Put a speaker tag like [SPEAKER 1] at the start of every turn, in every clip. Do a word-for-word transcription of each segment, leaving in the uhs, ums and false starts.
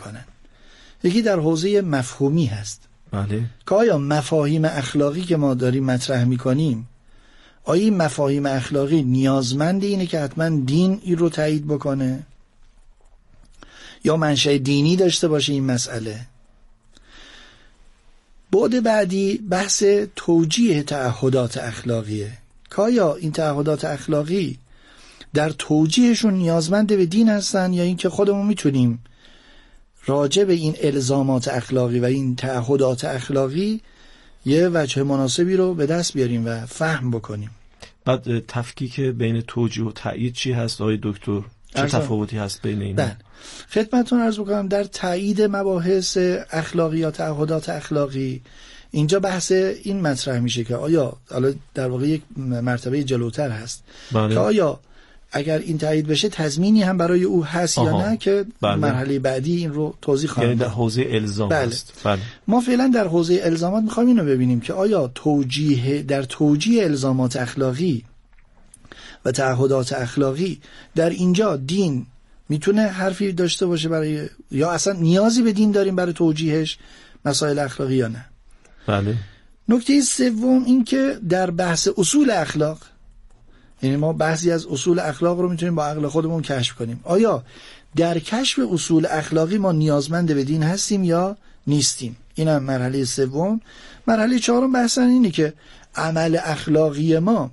[SPEAKER 1] میکنن. یکی در حوزه مفهومی هست.
[SPEAKER 2] بله.
[SPEAKER 1] که آیا مفاهیم اخلاقی که ما داریم مطرح میکنیم، آیا این مفاهیم اخلاقی نیازمند اینه که حتما دین این رو تایید بکنه یا منشأ دینی داشته باشه این مسئله؟ بعد بعدی بحث توجیه تعهدات اخلاقیه که آیا این تعهدات اخلاقی در توجیهشون نیازمند به دین هستن یا اینکه خودمون میتونیم راجع به این الزامات اخلاقی و این تعهدات اخلاقی یه وجه مناسبی رو به دست بیاریم و فهم بکنیم.
[SPEAKER 2] بعد تفکیک بین توجیه و تایید چی هست آقای دکتر؟ چه تفاوتی هست بین اینا؟
[SPEAKER 1] بله، خدمتتون عرض بکنم در تایید مباحث اخلاقی یا تعهدات اخلاقی اینجا بحث این مطرح میشه که آیا حالا در واقع یک مرتبه جلوتر هست
[SPEAKER 2] بله.
[SPEAKER 1] که آیا اگر این تایید بشه تضمینی هم برای او هست
[SPEAKER 2] آها.
[SPEAKER 1] یا نه که
[SPEAKER 2] بله.
[SPEAKER 1] مرحله بعدی این رو توضیح خواهم
[SPEAKER 2] یعنی
[SPEAKER 1] داد.
[SPEAKER 2] در حوزه الزام
[SPEAKER 1] بله.
[SPEAKER 2] هست. بله.
[SPEAKER 1] ما فعلا در حوزه الزامات میخوایم اینو ببینیم که آیا توجیه در توجیه الزامات اخلاقی و تعهدات اخلاقی در اینجا دین میتونه حرفی داشته باشه برای، یا اصلا نیازی به دین داریم برای توجیهش مسائل اخلاقی یا نه.
[SPEAKER 2] بله.
[SPEAKER 1] نکته سوم این که در بحث اصول اخلاق، یعنی ما بعضی از اصول اخلاق رو میتونیم با عقل خودمون کشف کنیم، آیا در کشف اصول اخلاقی ما نیازمند به دین هستیم یا نیستیم؟ اینم مرحله سوم. مرحله چهارم بحثن اینه که عمل اخلاقی ما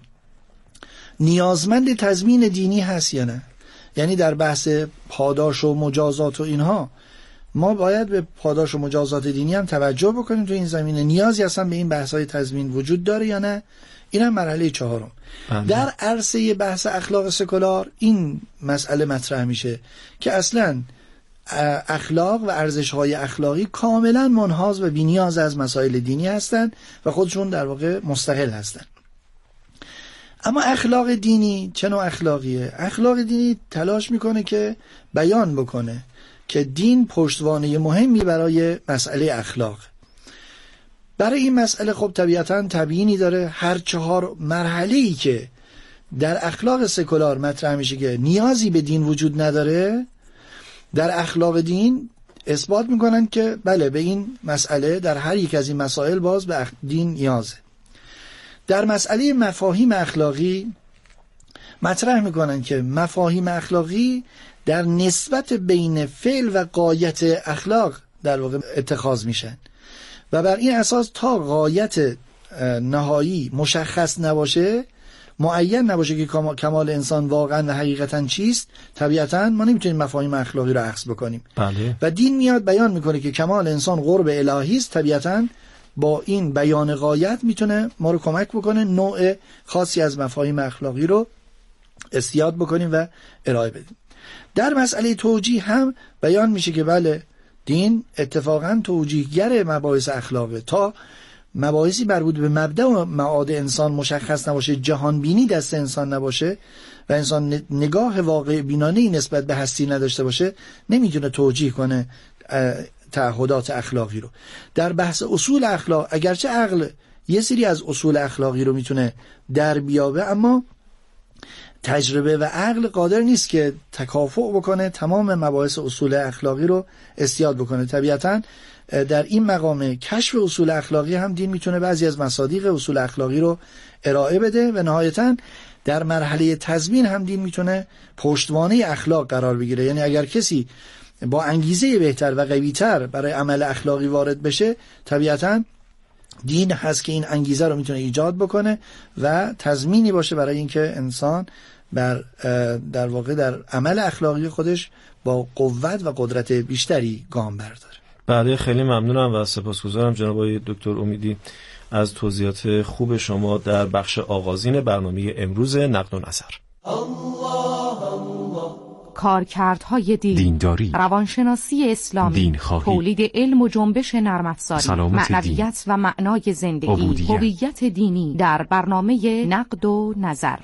[SPEAKER 1] نیازمند تضمین دینی هست یا نه. یعنی در بحث پاداش و مجازات و اینها ما باید به پاداش و مجازات دینی هم توجه بکنیم. تو این زمینه نیازی اصلا به این بحث‌های تضمین وجود داره یا نه؟ اینم مرحله چهارم.
[SPEAKER 2] بله.
[SPEAKER 1] در عرصه بحث اخلاق سکولار این مسئله مطرح میشه که اصلا اخلاق و ارزش‌های اخلاقی کاملا منحاز و بی‌نیاز از مسائل دینی هستند و خودشون در واقع مستقل هستند. اما اخلاق دینی چه نوع اخلاقیه؟ اخلاق دینی تلاش میکنه که بیان بکنه که دین پشتوانه مهمی برای مسئله اخلاق. برای این مسئله خب طبیعتاً تبیینی داره. هر چهار مرحله‌ای که در اخلاق سکولار مطرح میشه که نیازی به دین وجود نداره، در اخلاق دین اثبات میکنن که بله به این مسئله در هر یک از این مسائل باز به دین نیازه. در مسئله مفاهیم اخلاقی مطرح میکنن که مفاهیم اخلاقی در نسبت بین فعل و غایت اخلاق در واقع اتخاذ میشن و بر این اساس تا غایت نهایی مشخص نباشه، معین نباشه که کمال انسان واقعا و حقیقتا چیست، طبیعتا ما نمیتونیم مفاهیم اخلاقی رو اخذ بکنیم.
[SPEAKER 2] بله.
[SPEAKER 1] و دین میاد بیان میکنه که کمال انسان قرب الهی است، طبیعتا با این بیان غایت میتونه ما رو کمک بکنه نوع خاصی از مفاهیم اخلاقی رو استیاد بکنیم و ارائه بدیم. در مسئله توجیه هم بیان میشه که بله دین اتفاقا توجیهگر مباحث اخلاقه. تا مباحثی مربوط به مبدأ و معاد انسان مشخص نباشه، جهان بینی دست انسان نباشه و انسان نگاه واقع بینانه‌ای نسبت به هستی نداشته باشه، نمیتونه توجیه کنه تعهدات اخلاقی رو. در بحث اصول اخلاق اگرچه عقل یه سری از اصول اخلاقی رو میتونه در بیابه، اما تجربه و عقل قادر نیست که تکافؤ بکنه تمام مباحث اصول اخلاقی رو استیاد بکنه. طبیعتاً در این مقام کشف اصول اخلاقی هم دین میتونه بعضی از مصادیق اصول اخلاقی رو ارائه بده و نهایتاً در مرحله تضمین هم دین میتونه پشتوانه اخلاق قرار بگیره. یعنی اگر کسی با انگیزه بهتر و قوی‌تر برای عمل اخلاقی وارد بشه، طبیعتاً دین هست که این انگیزه رو میتونه ایجاد بکنه و تضمینی باشه برای اینکه انسان بر در واقع در عمل اخلاقی خودش با قوت و قدرت بیشتری گام برداره.
[SPEAKER 2] بله، خیلی ممنونم و سپاسگزارم جناب آقای دکتر امیدی از توضیحات خوب شما در بخش آغازین برنامه امروز نقد و نظر.
[SPEAKER 3] کارکردهای دین،
[SPEAKER 4] دینداری،
[SPEAKER 3] روانشناسی اسلامی،
[SPEAKER 4] دینخواهی،
[SPEAKER 3] تولید علم و جنبش نرم‌افزاری، معنویت و معنای زندگی، هویت دینی در برنامه نقد و نظر.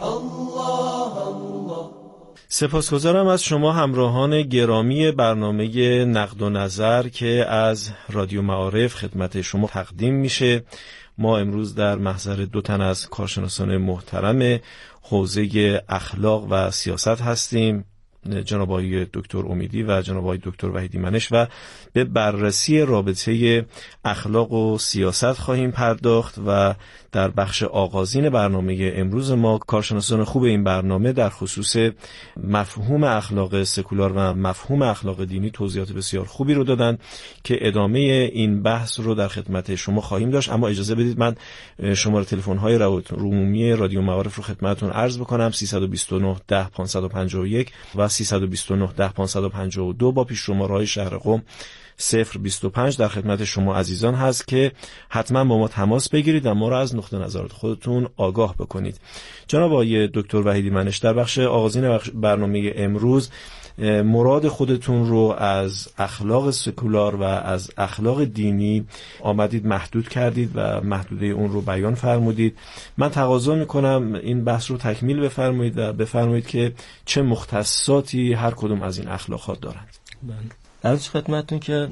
[SPEAKER 2] سپاسگزارم از شما همراهان گرامی برنامه نقد و نظر که از رادیو معارف خدمت شما تقدیم میشه. ما امروز در محضر دو تن از کارشناسان محترم حوزه اخلاق و سیاست هستیم. جناب آقای دکتر امیدی و جناب آقای دکتر وحیدی منش و به بررسی رابطه اخلاق و سیاست خواهیم پرداخت و در بخش آغازین برنامه امروز ما کارشناسان خوب این برنامه در خصوص مفهوم اخلاق سکولار و مفهوم اخلاق دینی توضیحات بسیار خوبی رو دادن که ادامه این بحث رو در خدمت شما خواهیم داشت. اما اجازه بدید من شماره تلفن های عمومی رادیو معارف رو خدمتتون عرض بکنم: سیصد و بیست و نه ده پانصد و پنجاه و یک و سیصد و بیست و نه ده پانصد و پنجاه و دو با پیش شماره های شهر قم صفر بیست و پنج در خدمت شما عزیزان هست که حتما با ما تماس بگیرید و ما را از نقطه نظرات خودتون آگاه بکنید. جناب آقای دکتر وحیدی منش، در بخش آغازین برنامه امروز مراد خودتون رو از اخلاق سکولار و از اخلاق دینی آمدید محدود کردید و محدوده اون رو بیان فرمودید. من تقاضا میکنم این بحث رو تکمیل بفرمایید و بفرمایید که چه مختصاتی هر کدوم از این اخلاقات دارند.
[SPEAKER 4] بله. عرض خدمتتون که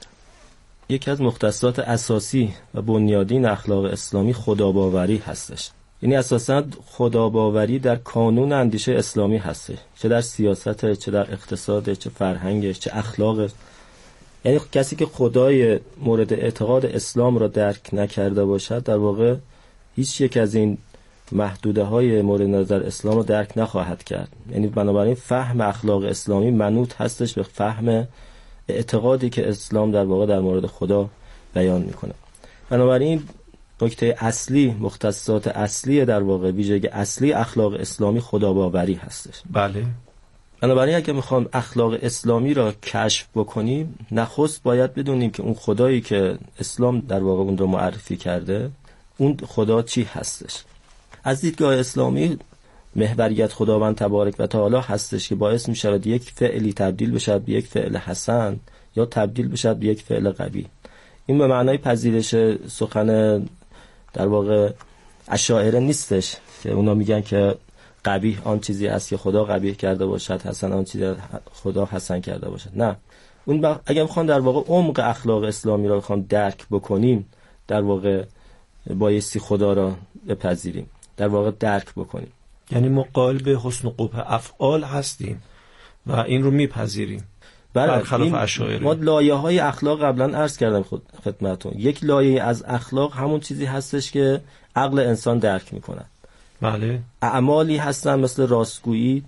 [SPEAKER 4] یکی از مختصات اساسی و بنیادین اخلاق اسلامی خداباوری هستش. یعنی اساساً خداباوری در کانون اندیشه اسلامی هسته، چه در سیاست، چه در اقتصاد، چه فرهنگش، چه اخلاقش. یعنی کسی که خدای مورد اعتقاد اسلام را درک نکرده باشد در واقع هیچ یک از این محدوده های مورد نظر اسلام رو درک نخواهد کرد. یعنی بنابراین فهم اخلاق اسلامی منوط هستش به فهم اعتقادی که اسلام در واقع در مورد خدا بیان میکنه. بنابراین نکته اصلی، مختصات اصلی در واقع ویژگی اصلی اخلاق اسلامی خداباوری هستش.
[SPEAKER 2] بله.
[SPEAKER 4] بنابراین اگه میخوام اخلاق اسلامی را کشف بکنیم، نخست باید بدونیم که اون خدایی که اسلام در واقع اون رو معرفی کرده، اون خدا چی هستش. از دیدگاه اسلامی محوریت خداوند تبارک و تعالی هستش که باعث می شود یک فعلی تبدیل بشه به یک فعل حسن یا تبدیل بشه به یک فعل قبیح. این به معنای پذیرش سخن در واقع اشاعره نیستش که اونا میگن که قبیح آن چیزی است که خدا قبیح کرده باشد، حسن آن چیزی خدا حسن کرده باشد. نه، اون بخ... اگه میخوان در واقع عمق اخلاق اسلامی را بخوام درک بکنیم، در واقع بایستی خدا را بپذیریم، در واقع درک بکنیم.
[SPEAKER 2] یعنی ما قائل به حسن و قبح افعال هستیم و این رو میپذیریم. برخلاف اشاعره
[SPEAKER 4] ما لایه های اخلاق قبلا عرض کردم خود خدمتتون. یک لایه از اخلاق همون چیزی هستش که عقل انسان درک میکنه.
[SPEAKER 2] بله.
[SPEAKER 4] اعمالی هستن مثل راستگویی،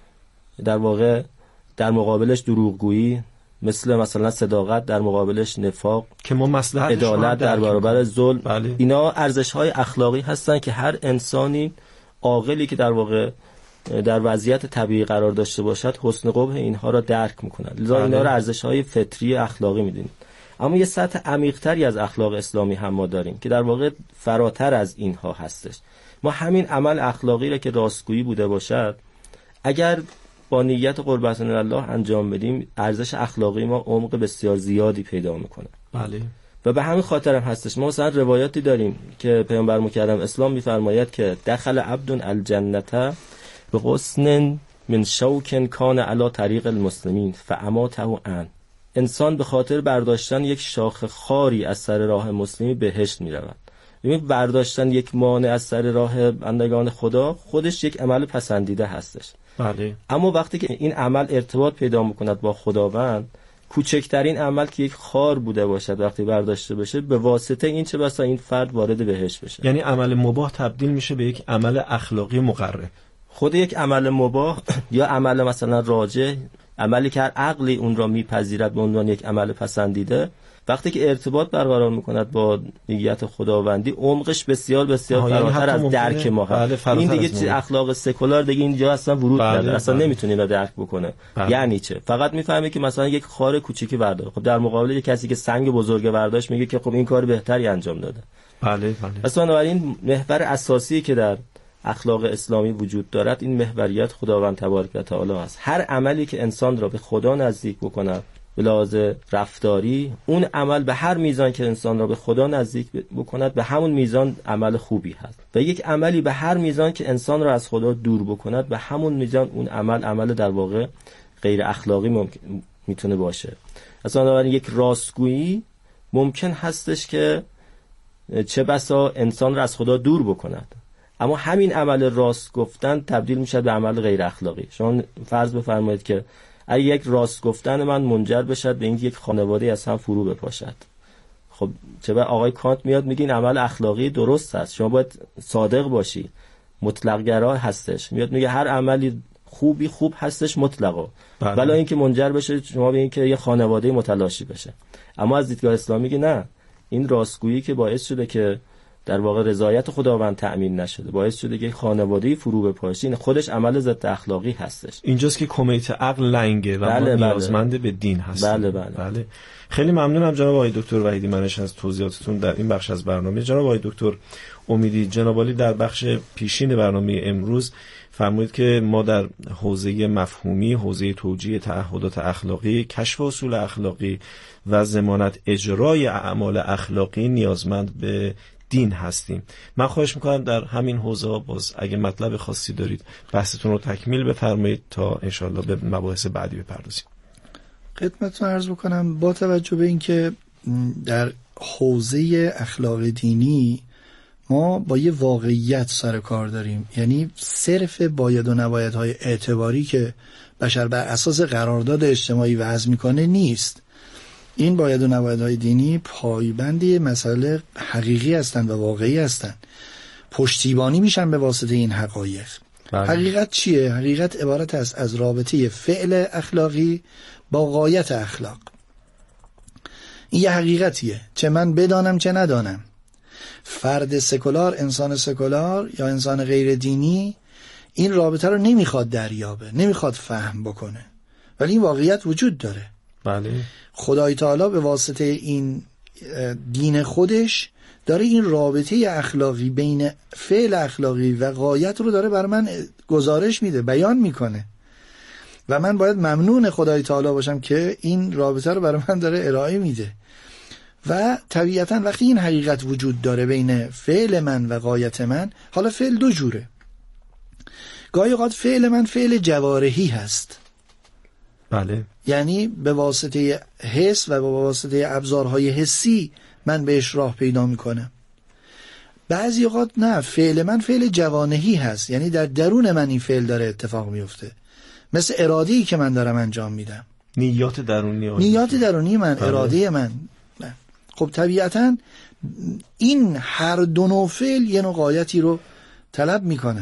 [SPEAKER 4] در واقع در مقابلش دروغگویی، مثل مثلا صداقت در مقابلش نفاق،
[SPEAKER 2] که ما مصلحتش
[SPEAKER 4] عدالت در برابر ظلم.
[SPEAKER 2] بله.
[SPEAKER 4] اینا ارزش های اخلاقی هستن که هر انسانی عاقلی که در واقع در وضعیت طبیعی قرار داشته باشد حسن قبح اینها را درک میکنن. لذا
[SPEAKER 2] بله.
[SPEAKER 4] اینا را ارزش‌های فطری اخلاقی میدونیم. اما یه سطح عمیق‌تری از اخلاق اسلامی هم ما داریم که در واقع فراتر از اینها هستش. ما همین عمل اخلاقی را که راستگویی بوده باشد، اگر با نیت قربت الله انجام بدیم، ارزش اخلاقی ما عمق بسیار زیادی پیدا میکنه.
[SPEAKER 2] بله.
[SPEAKER 4] و به همین خاطر هم هستش ما مثلا روایاتی داریم که پیامبر مکرم اسلام میفرماید که دخل عبد الجنته به غصن من شوک کان علی طریق المسلمین فاماته عن. انسان به خاطر برداشتن یک شاخ خاری از سر راه مسلمی بهشت میرود. ببین، برداشتن یک مانع از سر راه بندگان خدا خودش یک عمل پسندیده هستش.
[SPEAKER 2] بله.
[SPEAKER 4] اما وقتی که این عمل ارتباط پیدا میکند با خداوند، کوچکترین عمل که یک خار بوده باشد وقتی برداشته بشه، به واسطه این چه بسا این فرد وارد بهشت بشه.
[SPEAKER 2] یعنی عمل مباح تبدیل میشه به یک عمل اخلاقی مقرر.
[SPEAKER 4] خود یک عمل مباح یا عمل مثلا راجع، عملی که هر عقلی اون را میپذیرد به عنوان یک عمل پسندیده، وقتی که ارتباط برقرار میکند با نیت خداوندی، عمقش بسیار بسیار فراتر از درک ما هست. این دیگه چیز اخلاق سکولار دیگه اینجا اصلا ورود نداره، اصلا نمیتونه اینو درک بکنه. بله. یعنی چه؟ فقط میفهمه که مثلا یک خار کوچیکی برداره، خب در مقابل یک کسی که سنگ بزرگ برداشت میگه که خب این کار بهتری انجام داده.
[SPEAKER 2] بله بله.
[SPEAKER 4] اصلا بنابراین محور اساسی که در اخلاق اسلامی وجود دارد این محوریت خداوند تبارک و تعالی است. هر عملی که انسان را به خدا نزدیک بکند به لحاظ رفتاری، اون عمل به هر میزان که انسان را به خدا نزدیک بکند به همون میزان عمل خوبی هست، و یک عملی به هر میزان که انسان را از خدا دور بکند به همون میزان اون عمل عمل در واقع غیر اخلاقی ممکن میتونه باشه. اصلا بنابراین یک راستگویی ممکن هستش که چه بسا انسان را از خدا دور بکند، اما همین عمل راست گفتن تبدیل میشه به عمل غیر اخلاقی. شما فرض بفرمایید که اگه یک راست گفتن من منجر بشه به اینکه یک خانواده از هم فرو بپاشد، خب چه به آقای کانت میاد میگه این عمل اخلاقی درست است، شما باید صادق باشی، مطلق گرا هستش، میاد میگه هر عملی خوبی خوب هستش مطلقا، ولی اینکه منجر بشه شما به اینکه یه خانواده متلاشی بشه. اما از دیدگاه اسلامی میگه نه، این راستگویی که باعث شده که در واقع رضایت خداوند تأمین نشده، باعث شده که خانواده فرو بپاشه، این خودش عمل ضد اخلاقی هستش.
[SPEAKER 2] اینجاست که کمیت عقل لنگه و
[SPEAKER 4] بله
[SPEAKER 2] ما نیازمند بله. به دین هستیم.
[SPEAKER 4] بله بله.
[SPEAKER 2] بله. خیلی ممنونم جناب آقای دکتر وحیدی منش از توضیحاتتون در این بخش از برنامه. جناب آقای دکتر امیدی، جناب عالی در بخش پیشین برنامه امروز فرمودید که ما در حوزه مفهومی، حوزه توجیه تعهدات اخلاقی، کشف اصول اخلاقی و ضمانت اجرای اعمال اخلاقی نیازمند به دین هستیم. من خواهش میکنم در همین حوزه باز اگه مطلب خاصی دارید بحثتون رو تکمیل بفرمایید تا انشالله به مباحث بعدی بپردازیم.
[SPEAKER 1] خدمتتون عرض بکنم با توجه به اینکه در حوزه اخلاق دینی ما با یه واقعیت سر کار داریم، یعنی صرف باید و نبایدهای اعتباری که بشر بر اساس قرارداد اجتماعی وضع میکنه نیست. این باید و نبایدهای دینی پایبندی مسائل حقیقی هستند و واقعی هستند، پشتیبانی میشن به واسطه این حقایق. بله. حقیقت چیه؟ حقیقت عبارت است از رابطه فعل اخلاقی با غایت اخلاق. این یه حقیقتیه، چه من بدانم چه ندانم. فرد سکولار، انسان سکولار یا انسان غیر دینی این رابطه رو نمیخواد دریابه، نمیخواد فهم بکنه، ولی این واقعیت وجود داره.
[SPEAKER 2] بله.
[SPEAKER 1] خدای تعالی به واسطه این دین خودش داره این رابطه اخلاقی بین فعل اخلاقی و غایت رو داره بر من گزارش میده، بیان میکنه و من باید ممنون خدای تعالی باشم که این رابطه رو برای من داره ارائه میده. و طبیعتا وقتی این حقیقت وجود داره بین فعل من و غایت من، حالا فعل دو جوره. گاهی اوقات فعل من فعل جوارحی هست،
[SPEAKER 2] بله،
[SPEAKER 1] یعنی به واسطه حس و به واسطه ابزارهای حسی من بهش راه پیدا میکنم. بعضی اوقات نه، فعل من فعل جوانحی هست، یعنی در درون من این فعل داره اتفاق میفته، مثل اراده‌ای که من دارم انجام میدم،
[SPEAKER 2] نیات درونی
[SPEAKER 1] نیات درونی من، بله. اراده من. نه. خب طبیعتا این هر دو نوع فعل یه نوع غایتی رو طلب میکنن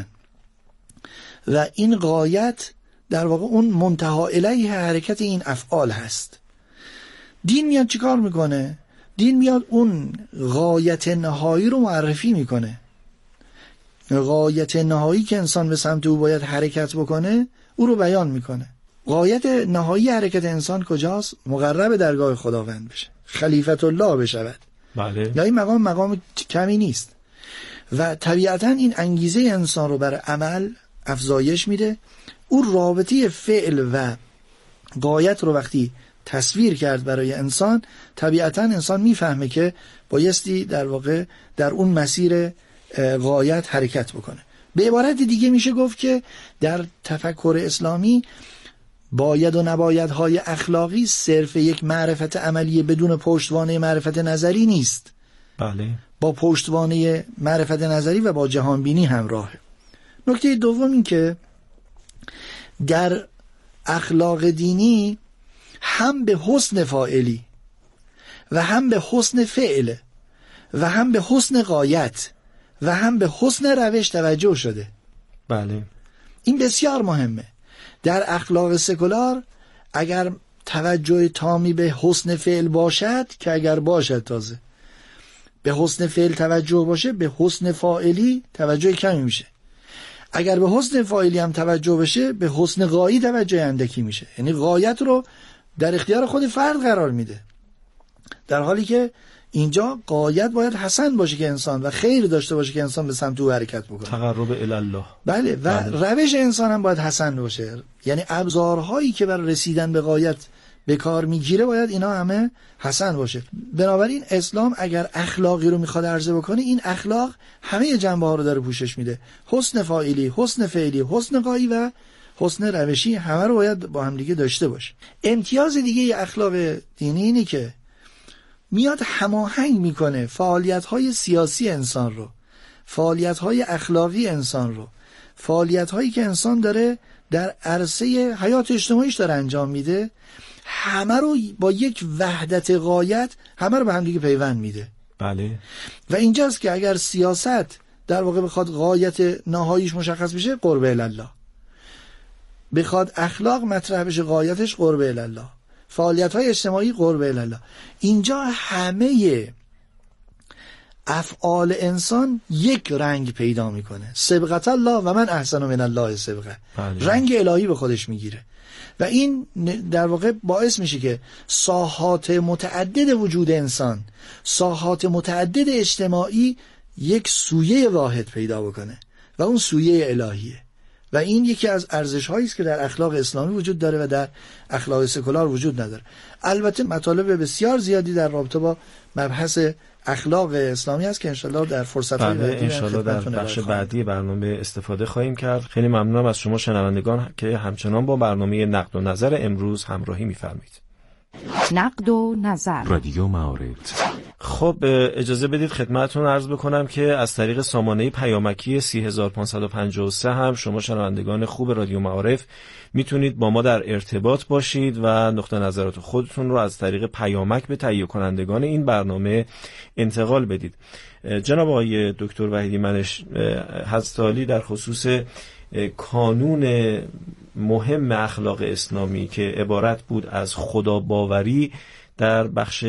[SPEAKER 1] و این غایت در واقع اون منتها الیه حرکت این افعال هست. دین میاد چیکار میکنه؟ دین میاد اون غایت نهایی رو معرفی میکنه. غایت نهایی که انسان به سمت او باید حرکت بکنه او رو بیان میکنه. غایت نهایی حرکت انسان کجاست؟ مقرب درگاه خداوند بشه، خلیفت الله بشود.
[SPEAKER 2] بله.
[SPEAKER 1] یا این مقام مقام کمی نیست و طبیعتا این انگیزه انسان رو برای عمل افزایش میده. اون رابطه فعل و غایت رو وقتی تصویر کرد برای انسان، طبیعتا انسان میفهمه که بایستی در واقع در اون مسیر غایت حرکت بکنه. به عبارت دیگه میشه گفت که در تفکر اسلامی باید و نبایدهای اخلاقی صرف یک معرفت عملی بدون پشتوانه معرفت نظری نیست.
[SPEAKER 2] بله.
[SPEAKER 1] با پشتوانه معرفت نظری و با جهانبینی همراهه. نکته دوم این که در اخلاق دینی هم به حسن فاعلی و هم به حسن فعل و هم به حسن غایت و هم به حسن روش توجه شده.
[SPEAKER 2] بله.
[SPEAKER 1] این بسیار مهمه. در اخلاق سکولار اگر توجه تامی به حسن فعل باشد، که اگر باشد تازه به حسن فعل توجه باشه، به حسن فاعلی توجه کمی میشه. اگر به حسن فاعلی هم توجه بشه، به حسن غایی توجه اندکی میشه. یعنی غایت رو در اختیار خود فرد قرار میده، در حالی که اینجا غایت باید حسن باشه که انسان و خیر داشته باشه که انسان به سمت او حرکت بکنه،
[SPEAKER 2] تقرب الی الله.
[SPEAKER 1] بله. و بله. روش انسان هم باید حسن باشه، یعنی ابزارهایی که برای رسیدن به غایت به کار میگیره باید اینا همه حسن باشه. بنابراین اسلام اگر اخلاقی رو میخواد عرضه بکنه، این اخلاق همه جنبه ها رو داره پوشش میده. حسن فاعلی، حسن فعلی، حسن غایی و حسن روشی، همه رو باید با هم دیگه داشته باشه. امتیاز دیگه اخلاق دینی اینه که میاد هماهنگ میکنه فعالیت‌های سیاسی انسان رو فعالیت‌های اخلاقی انسان رو، فعالیت‌هایی که انسان داره در عرصه حیات اجتماعیش داره انجام میده، همه رو با یک وحدت غایت همه رو به هم دیگه پیوند میده.
[SPEAKER 2] بله.
[SPEAKER 1] و اینجاست که اگر سیاست در واقع بخواد غایت نهاییش مشخص بشه، قرب الله، بخواد اخلاق مطرح بشه، غایتش قرب الله، فعالیت‌های اجتماعی قرب الله، اینجا همه افعال انسان یک رنگ پیدا میکنه، سبقت الله و من احسن من الله سبقه، رنگ الهی به خودش میگیره و این در واقع باعث میشه که ساحات متعدد وجود انسان، ساحات متعدد اجتماعی یک سویه واحد پیدا بکنه و اون سویه الهیه. و این یکی از ارزش‌هایی است که در اخلاق اسلامی وجود داره و در اخلاق سکولار وجود نداره. البته مطالب بسیار زیادی در رابطه با مبحث اخلاق اسلامی هست که انشالله در فرصت‌های
[SPEAKER 2] بعدی
[SPEAKER 1] بعدی
[SPEAKER 2] انشالله در بخش بعدی برنامه استفاده خواهیم کرد. خیلی ممنونم از شما شنوندگان که همچنان با برنامه نقد و نظر امروز همراهی می‌فرمایید.
[SPEAKER 3] نقد و نظر
[SPEAKER 2] رادیو معارف. خب اجازه بدید خدمتتون عرض بکنم که از طریق سامانه پیامکی سه هزار و پانصد و پنجاه و سه هم شما شنوندگان خوب رادیو معارف میتونید با ما در ارتباط باشید و نقطه نظرات خودتون رو از طریق پیامک به تهیه کنندگان این برنامه انتقال بدید. جناب آقای دکتر وحیدی منش، حضرت عالی در خصوص کانون مهم اخلاق اسلامی که عبارت بود از خدا باوری در بخش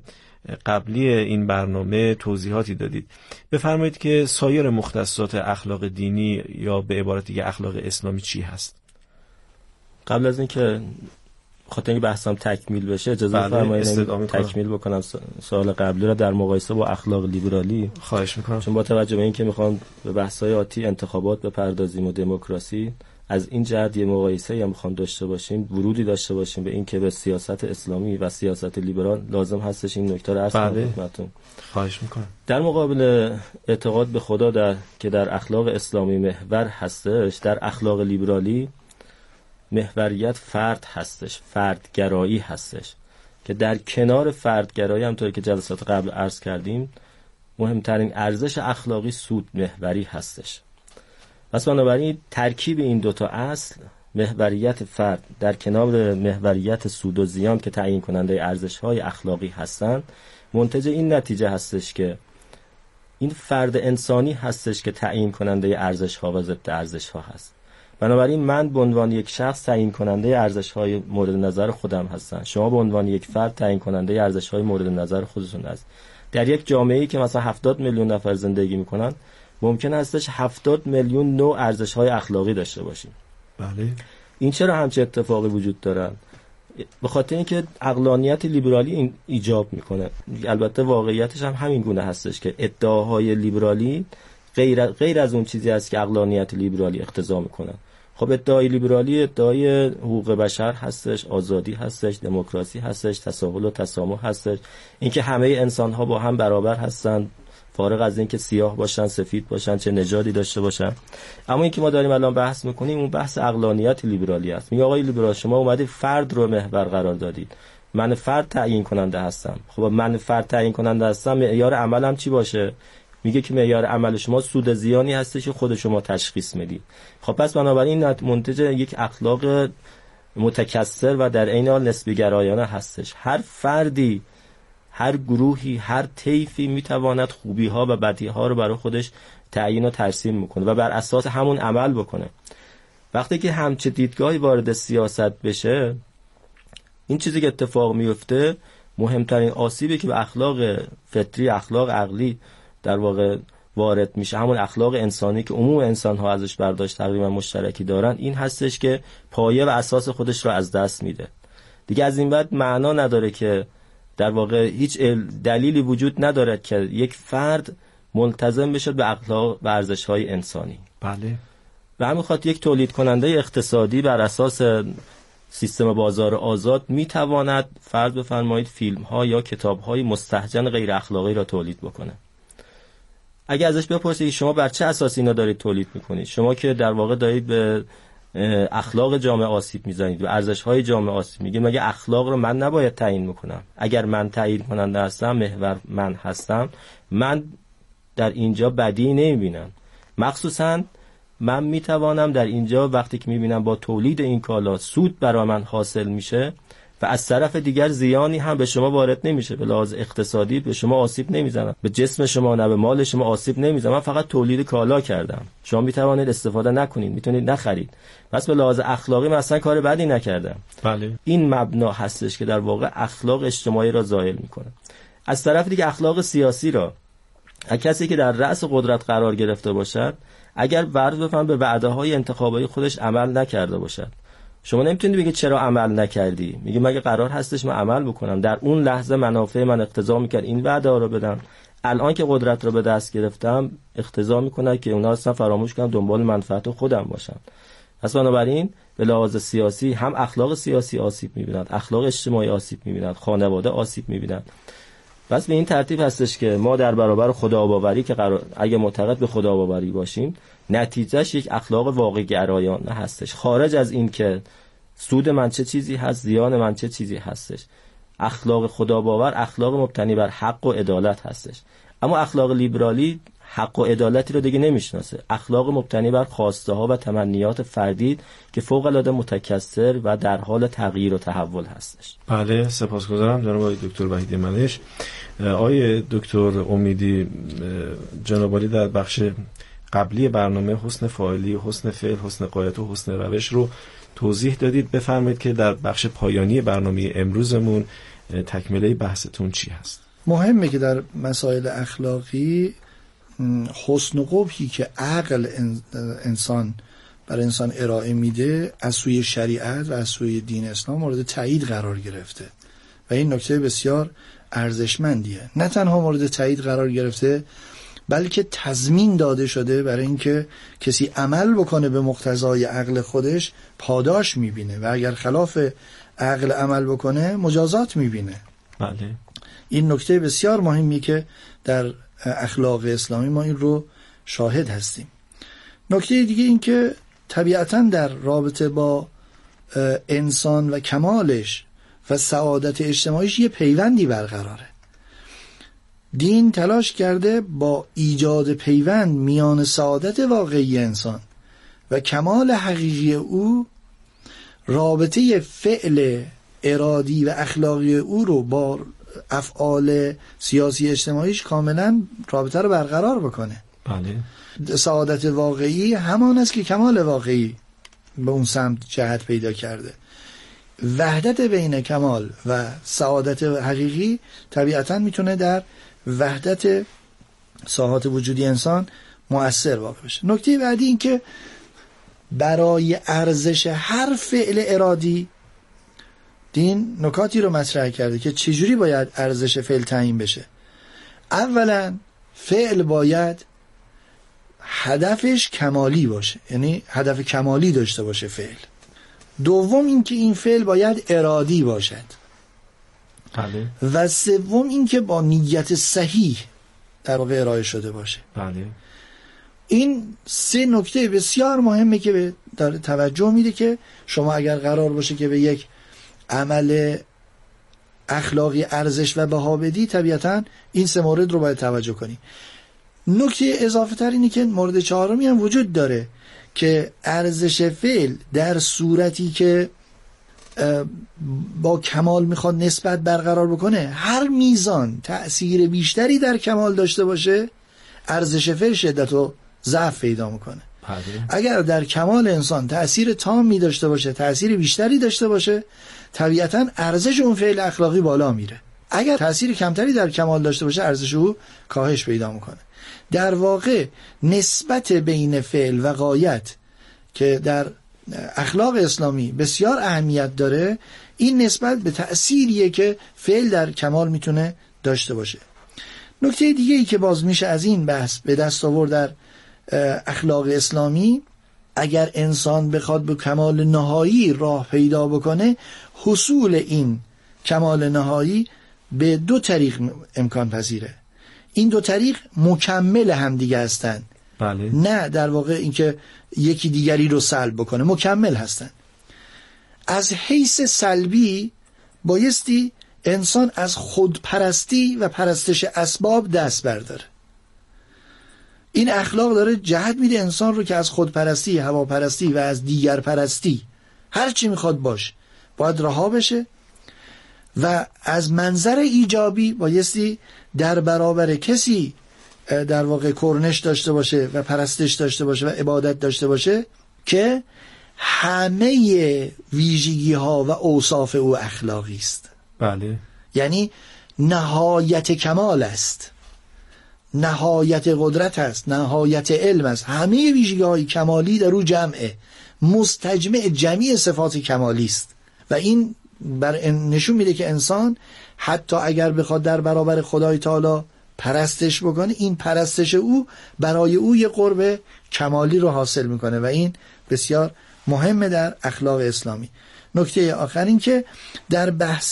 [SPEAKER 2] قبلی این برنامه توضیحاتی دادید. بفرمایید که سایر مختصات اخلاق دینی یا به عبارت دیگه اخلاق اسلامی چی هست؟
[SPEAKER 4] قبل از اینکه خاطر اینکه بحثم تکمیل بشه اجازه بفرمایید تکمیل بکنم سوال قبلی را در مقایسه با اخلاق لیبرالی.
[SPEAKER 2] خواهش میکنم.
[SPEAKER 4] چون با توجه به اینکه میخوام به بحث‌های آتی انتخابات بپردازیم و دموکراسی، از این جهت یه مقایسه یا میخوام داشته باشیم، ورودی داشته باشیم به این که به سیاست اسلامی و سیاست لیبرال لازم هستش این نکته رو عرض کنم خدمتتون.
[SPEAKER 2] خواهش میکنم.
[SPEAKER 4] در مقابل اعتقاد به خدا در که در اخلاق اسلامی محور هستش، در اخلاق لیبرالی محوریت فرد هستش، فردگرایی هستش که در کنار فردگرایی همونطور که جلسات قبل عرض کردیم مهمترین ارزش اخلاقی سود محوری هستش. پس بنابراین ترکیب این دوتا اصل، محوریت فرد در کنار محوریت سود و زیان که تعیین کننده ارزش‌های اخلاقی هستند، منتج این نتیجه هستش که این فرد انسانی هستش که تعیین کننده ارزش‌ها و ضد ارزش‌ها هست. بنابراین من به عنوان یک شخص تعیین کننده ارزش‌های مورد نظر خودم هستم، شما به عنوان یک فرد تعیین کننده ارزش‌های مورد نظر خودتون هست. در یک جامعه‌ای که مثلا هفتاد میلیون نفر زندگی می‌کنن، ممکن هستش هفتاد میلیون نوع ارزش‌های اخلاقی داشته باشیم.
[SPEAKER 2] بله.
[SPEAKER 4] این چرا همچین اتفاقی وجود داره؟ به خاطر اینکه عقلانیت لیبرالی این ایجاب میکنه. البته واقعیتش هم همین گونه هستش که ادعاهای لیبرالی غیر غیر از اون چیزی است که عقلانیت لیبرالی اقتضا میکنه. خب ادعای لیبرالی ادعای حقوق بشر هستش، آزادی هستش، دموکراسی هستش، تساهل و تسامح هستش، اینکه همه انسان‌ها با هم برابر هستند، فارغ از اینکه سیاه باشن، سفید باشن، چه نژادی داشته باشن. اما اینکه ما داریم الان بحث میکنیم اون بحث عقلانیت لیبرالی است. میگه آقای لیبرال شما اومدید فرد رو محور قرار دادید، من فرد تعیین کننده هستم. خب من فرد تعیین کننده هستم، معیار عملم چی باشه؟ میگه که معیار عمل شما سود زیانی هستش که خود شما تشخیص میدید. خب پس بنابراین منتج یک اخلاق متکثر و در عین حال نسبی گرایانه هستش. هر فردی، هر گروهی، هر طیفی میتواند خوبی ها و بدی ها رو برای خودش تعیین و ترسیم میکنه و بر اساس همون عمل بکنه. وقتی که همچه دیدگاهی وارد سیاست بشه، این چیزی که اتفاق میفته، مهمترین آسیبی که به اخلاق فطری، اخلاق عقلی در واقع وارد میشه، همون اخلاق انسانی که عموم انسان ها ازش برداشت تقریبا مشترکی دارن، این هستش که پایه و اساس خودش رو از دست میده. دیگه از این بعد معنا نداره که در واقع هیچ دلیلی وجود ندارد که یک فرد ملتزم بشه به اخلاق و ارزش‌های انسانی.
[SPEAKER 2] بله.
[SPEAKER 4] و همین خاطر یک تولید کننده اقتصادی بر اساس سیستم بازار آزاد میتواند فرض بفرمایید فیلم‌ها یا کتاب‌های مستهجن غیر اخلاقی را تولید بکنه. اگه ازش بپرسید شما بر چه اساسی اینا دارید تولید میکنید، شما که در واقع دارید به اخلاق جامعه آسیب میزنید و ارزش‌های جامعه آسیب میگه، مگه اخلاق رو من نباید تعیین میکنم؟ اگر من تعیین کننده هستم، محور من هستم، من در اینجا بدی نمیبینم. مخصوصا من میتوانم در اینجا وقتی که میبینم با تولید این کالا سود برای من حاصل میشه و از طرف دیگر زیانی هم به شما وارد نمیشه، به لحاظ اقتصادی به شما آسیب نمیزنم، به جسم شما نه به مال شما آسیب نمیزنم، من فقط تولید کالا کردم، شما میتوانید استفاده نکنید، میتونید نخرید، پس به لحاظ اخلاقی من اصلا کار بدی نکردم.
[SPEAKER 2] بله.
[SPEAKER 4] این مبنا هستش که در واقع اخلاق اجتماعی را زائل میکنه. از طرف دیگه اخلاق سیاسی را کسی که در رأس قدرت قرار گرفته باشد، اگر ورز بفهم به وعده های انتخابی خودش عمل نکرده باشد، شما نمیتونید بگید چرا عمل نکردی، میگه مگه قرار هستش من عمل بکنم؟ در اون لحظه منافع من اقتضا میکرد این وعده ها رو بدم، الان که قدرت رو به دست گرفتم اقتضا میکنه که اونا اصلا فراموش کنم دنبال منفعت خودم باشم. پس بنابراین به لحاظ سیاسی هم اخلاق سیاسی آسیب میبینند، اخلاق اجتماعی آسیب میبینند، خانواده آسیب میبینند. پس به این ترتیب هستش که ما در برابر خداباوری که قرار اگه معتقد به خداباوری باشیم، نتیجهش یک اخلاق واقع گرایانه هستش، خارج از این که سود من چه چیزی هست، زیان من چه چیزی هستش. اخلاق خداباور اخلاق مبتنی بر حق و عدالت هستش. اما اخلاق لیبرالی حق و عدالتی رو دیگه نمیشناسه، اخلاق مبتنی بر خواسته ها و تمنیات فردی که فوق العاده متکثر و در حال تغییر و تحول هستش.
[SPEAKER 2] بله، سپاسگزارم جناب آقای دکتر وحید منش. آقای دکتر امیدی، جناب عالی در بخش قبلی برنامه حسن فاعلی، حسن فعل، حسن غایت و حسن روش رو توضیح دادید. بفرمایید که در بخش پایانی برنامه امروزمون تکمله بحثتون چی هست؟
[SPEAKER 1] مهمه که در مسائل اخلاقی حسن و قبحی که عقل انسان برای انسان ارائه میده از سوی شریعت و از سوی دین اسلام مورد تایید قرار گرفته و این نکته بسیار ارزشمندیه. نه تنها مورد تایید قرار گرفته بلکه تضمین داده شده برای اینکه کسی عمل بکنه به مقتضای عقل خودش پاداش میبینه و اگر خلاف عقل عمل بکنه مجازات میبینه.
[SPEAKER 2] بله.
[SPEAKER 1] این نکته بسیار مهمی که در اخلاق اسلامی ما این رو شاهد هستیم. نکته دیگه این که طبیعتاً در رابطه با انسان و کمالش و سعادت اجتماعیش یه پیوندی برقراره. دین تلاش کرده با ایجاد پیوند میان سعادت واقعی انسان و کمال حقیقی او رابطه فعل ارادی و اخلاقی او رو با افعال سیاسی اجتماعیش کاملا رابطه رو برقرار بکنه.
[SPEAKER 2] بله.
[SPEAKER 1] سعادت واقعی همان است که کمال واقعی به اون سمت جهت پیدا کرده. وحدت بین کمال و سعادت حقیقی طبیعتاً میتونه در وحدت ساحات وجودی انسان مؤثر واقع بشه. نکته بعدی این که برای ارزش هر فعل ارادی دین نکاتی رو مطرح کرده که چجوری باید ارزش فعل تعیین بشه. اولا فعل باید هدفش کمالی باشه، یعنی هدف کمالی داشته باشه فعل. دوم این که این فعل باید ارادی باشد.
[SPEAKER 2] بله.
[SPEAKER 1] و سوم این که با نیت صحیح در واقع ارائه شده باشه.
[SPEAKER 2] بله.
[SPEAKER 1] این سه نکته بسیار مهمه که به داره توجه میده که شما اگر قرار باشه که به یک عمل اخلاقی ارزش و بها بدی، طبیعتاً این سه مورد رو باید توجه کنی. نکته اضافه تر اینه که مورد چهارمی هم وجود داره که ارزش فعل در صورتی که با کمال میخواد نسبت برقرار بکنه، هر میزان تأثیر بیشتری در کمال داشته باشه ارزش فعل شدت و ضعف پیدا میکنه. اگر در کمال انسان تأثیر تامی داشته باشه، تأثیر بیشتری داشته باشه، طبیعتاً ارزش اون فعل اخلاقی بالا میره. اگر تأثیر کمتری در کمال داشته باشه ارزش او کاهش پیدا میکنه. در واقع نسبت بین فعل و غایت که در اخلاق اسلامی بسیار اهمیت داره، این نسبت به تأثیریه که فعل در کمال میتونه داشته باشه. نکته دیگه ای که باز میشه از این بحث به دست آورد در اخلاق اسلامی، اگر انسان بخواد به کمال نهایی راه پیدا بکنه، حصول این کمال نهایی به دو طریق امکان پذیره. این دو طریق مکمل هم دیگه هستن.
[SPEAKER 2] بله.
[SPEAKER 1] نه در واقع اینکه یکی دیگری رو سلب بکنه، مکمل هستن. از حیث سلبی بایستی انسان از خودپرستی و پرستش اسباب دست برداره. این اخلاق داره جهت میده انسان رو که از خودپرستی، هواپرستی و از دیگر پرستی هر چی میخواد باش باید رها بشه و از منظر ایجابی بایستی در برابر کسی در واقع کرنش داشته باشه و پرستش داشته باشه و عبادت داشته باشه که همه ویژگی ها و اوصاف او اخلاقی است.
[SPEAKER 2] بله.
[SPEAKER 1] یعنی نهایت کمال است، نهایت قدرت است، نهایت علم است، همه ویژگی های کمالی در او جمعه، مستجمع جمیع صفات کمالی است و این بر نشون میده که انسان حتی اگر بخواد در برابر خدای تعالی پرستش بکنه، این پرستش او برای او یه قرب کمالی رو حاصل میکنه و این بسیار مهمه در اخلاق اسلامی. نکته آخر این که در بحث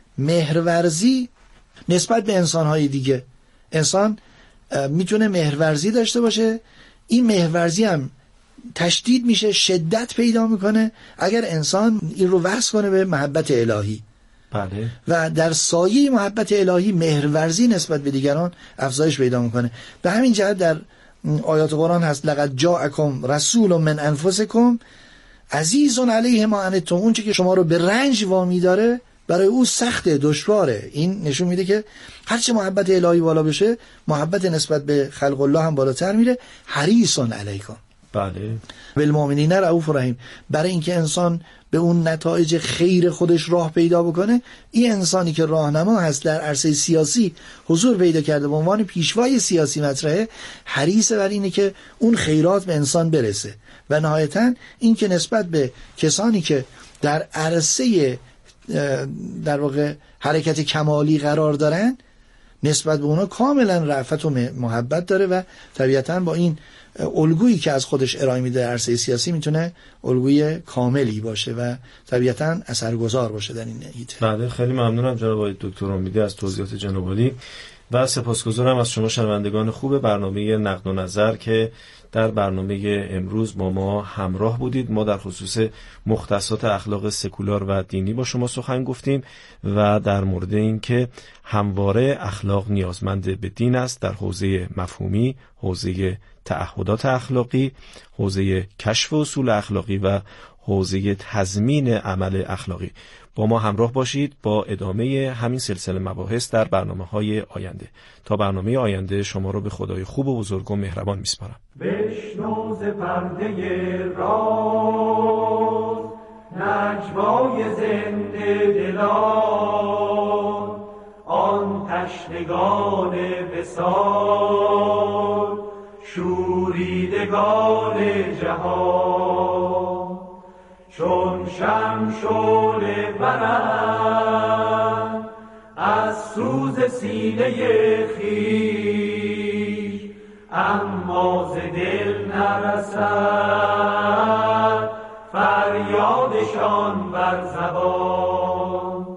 [SPEAKER 1] مهرورزی نسبت به انسانهای دیگه، انسان میتونه مهرورزی داشته باشه، این مهرورزی هم تشدید میشه، شدت پیدا میکنه اگر انسان این رو وصل کنه به محبت الهی.
[SPEAKER 2] بله. و
[SPEAKER 1] در سایه محبت الهی مهرورزی نسبت به دیگران افزایش پیدا میکنه. به همین جهت در آیات قرآن هست لقد جاءکم رسول من انفسکم عزیز علیه ما عنتم، اون چه که شما رو به رنج وامی داره برای او سخته، دشواره. این نشون میده که هرچه محبت الهی بالا بشه محبت نسبت به خلق الله هم بالاتر میره. حریص علیکم.
[SPEAKER 2] بله.
[SPEAKER 1] بالمؤمنین رؤوف رحیم. برای اینکه انسان به اون نتایج خیر خودش راه پیدا بکنه، این انسانی که راهنما هست در عرصه سیاسی حضور پیدا کرده به عنوان پیشوای سیاسی مطرحه، حریص بر اینه که اون خیرات به انسان برسه و نهایتاً این که نسبت به کسانی که در عرصه در واقع حرکت کمالی قرار دارن نسبت به اونا کاملا رأفت و محبت داره و طبیعتاً با این الگویی که از خودش ارائه میده در عرصه سیاسی میتونه الگوی کاملی باشه و طبیعتاً اثرگذار باشه در این حیطه.
[SPEAKER 2] بله، خیلی ممنونم جناب آقای دکتر امیدی از توضیحات جناب عالی و سپاسگزارم از شما شنوندگان خوب برنامه نقد و نظر که در برنامه امروز با ما همراه بودید. ما در خصوص مختصات اخلاق سکولار و دینی با شما سخن گفتیم و در مورد این که همواره اخلاق نیازمند به دین است در حوزه مفهومی، حوزه تعهدات اخلاقی، حوزه کشف اصول اخلاقی و حوزه تضمین عمل اخلاقی. با ما همراه باشید با ادامه همین سلسله مباحث در برنامه‌های آینده. تا برنامه آینده شما رو به خدای خوب و بزرگ و مهربان میسپارم.
[SPEAKER 5] بشنو ز پرده راز نجوای زنده دلان، آن تشنگان وصال شوریدگان جهان، چون شمع شعله برند از سوز سینه خویش، اما ز دل نرسد فریادشان بر زبان.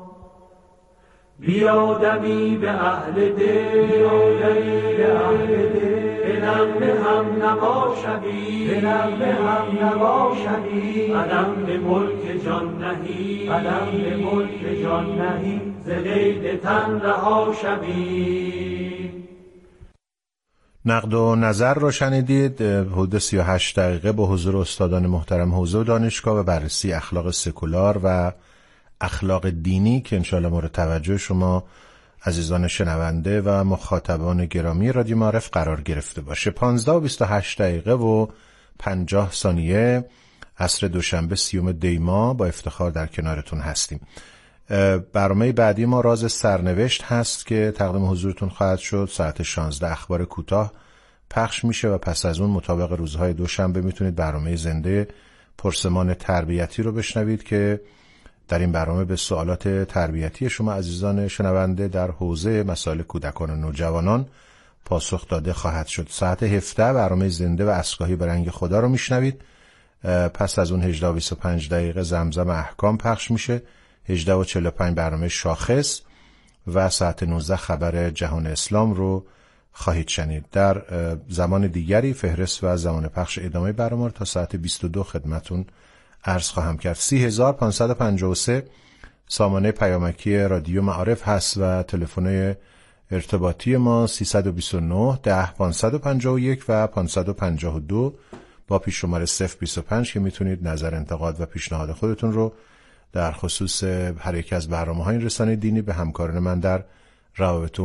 [SPEAKER 5] بیادمی به اهل دل، به اهل دل به نغمه هم نوا شوی، به نغمه هم نوا شوی، قدم به ملک جان نهی، قدم به ملک جان نهی، ز قید تن رها شوی.
[SPEAKER 6] نقد و نظر رو شنیدید، حدود سی و هشت دقیقه با حضور استادان محترم حوزه و دانشگاه و بررسی اخلاق سکولار و اخلاق دینی که انشاءالله مورد توجه شما عزیزان شنونده و مخاطبان گرامی رادیو معارف قرار گرفته باشه. پانزده و بیست و هشت دقیقه و پنجاه ثانیه عصر دوشنبه سیوم دی ماه با افتخار در کنارتون هستیم. برنامه بعدی ما راز سرنوشت هست که تقدیم حضورتون خواهد شد. ساعت شانزده اخبار کوتاه پخش میشه و پس از اون مطابق روزهای دوشنبه میتونید برنامه زنده پرسمان تربیتی رو بشنوید که در این برنامه به سوالات تربیتی شما عزیزان شنونده در حوزه مسائل کودکان و نوجوانان پاسخ داده خواهد شد. ساعت هفده برنامه زنده و اسکاهی به رنگ خدا رو میشنوید. پس از اون هجده و بیست و پنج دقیقه زمزم احکام پخش میشه. هجده و چهل و پنج برنامه شاخص و ساعت نوزده خبر جهان اسلام رو خواهید شنید. در زمان دیگری فهرست و زمان پخش ادامه برنامه تا ساعت بیست و دو خدمتون عرض خواهم کرد. سی هزار پانصد و پنجاه و سه سامانه پیامکی رادیو معارف هست و تلفن ارتباطی ما سیصد و بیست و نه ده پانصد و پنجاه و یک و پانصد و پنجاه و دو با پیش شماره صفر بیست و پنج که میتونید نظر، انتقاد و پیشنهاد خودتون رو در خصوص هر یک از برنامه‌های رسانه دینی به همکاران من در روابط